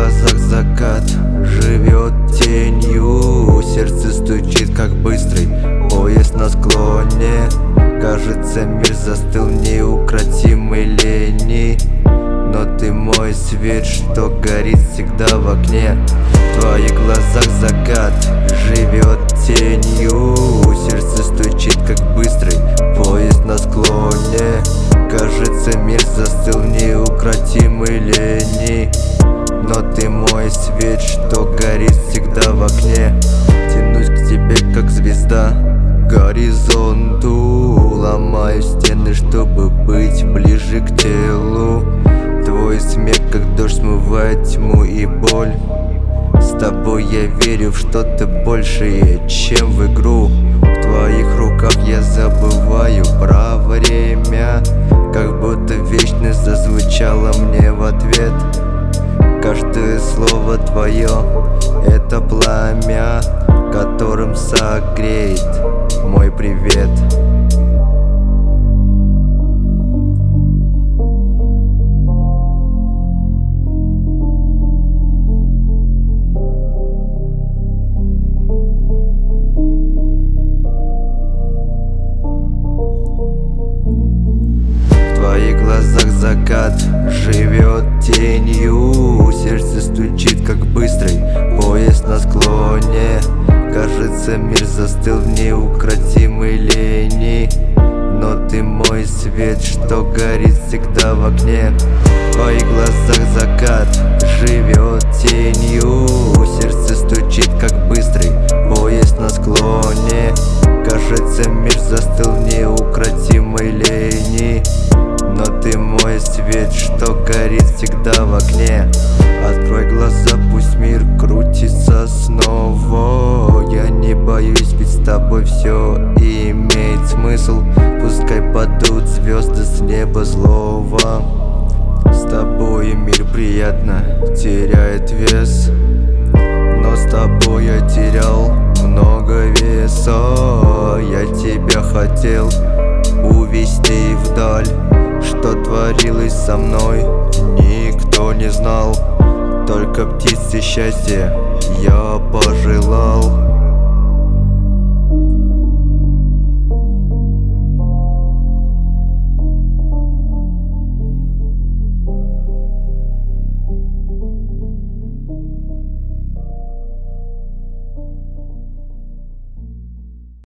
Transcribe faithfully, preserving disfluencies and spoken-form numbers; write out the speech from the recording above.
глазах закат живет тенью, сердце стучит как быстрый поезд на склоне. Кажется, мир застыл в неукротимой лени, но ты мой свет, что горит всегда в окне. В твоих глазах закат живет тенью, сердце стучит как быстрый поезд на склоне. Кажется, мир застыл в неукротимой лени, но ты мой свет, что горит всегда в окне. Тянусь к тебе, как звезда, к горизонту. Ломаю стены, чтобы быть ближе к телу. Твой смех, как дождь, смывает тьму и боль. С тобой я верю в что-то большее, чем в игру. В твоих руках я забываю про время, как будто вечность зазвучала мне в ответ. Каждое слово твое — это пламя, которым согреет мой привет. В твоих глазах закат живет тенью, сердце стучит как быстрый поезд на склоне. Кажется, мир застыл в неукротимой лени, но ты мой свет, что горит всегда в окне. В твоих глазах закат живет тенью, сердце стучит как быстрый поезд на склоне. Кажется, мир застыл в неукротимой лени, но ты мой свет, что горит всегда в окне. Открой глаза, пусть мир крутится снова. Я не боюсь, ведь с тобой все имеет смысл. Пускай падут звезды с неба злого. С тобой мир приятно теряет вес, но с тобой я терял много веса. Я тебя хотел увести вдаль. Что творилось со мной, никто не знал, только птицы счастья я пожелал.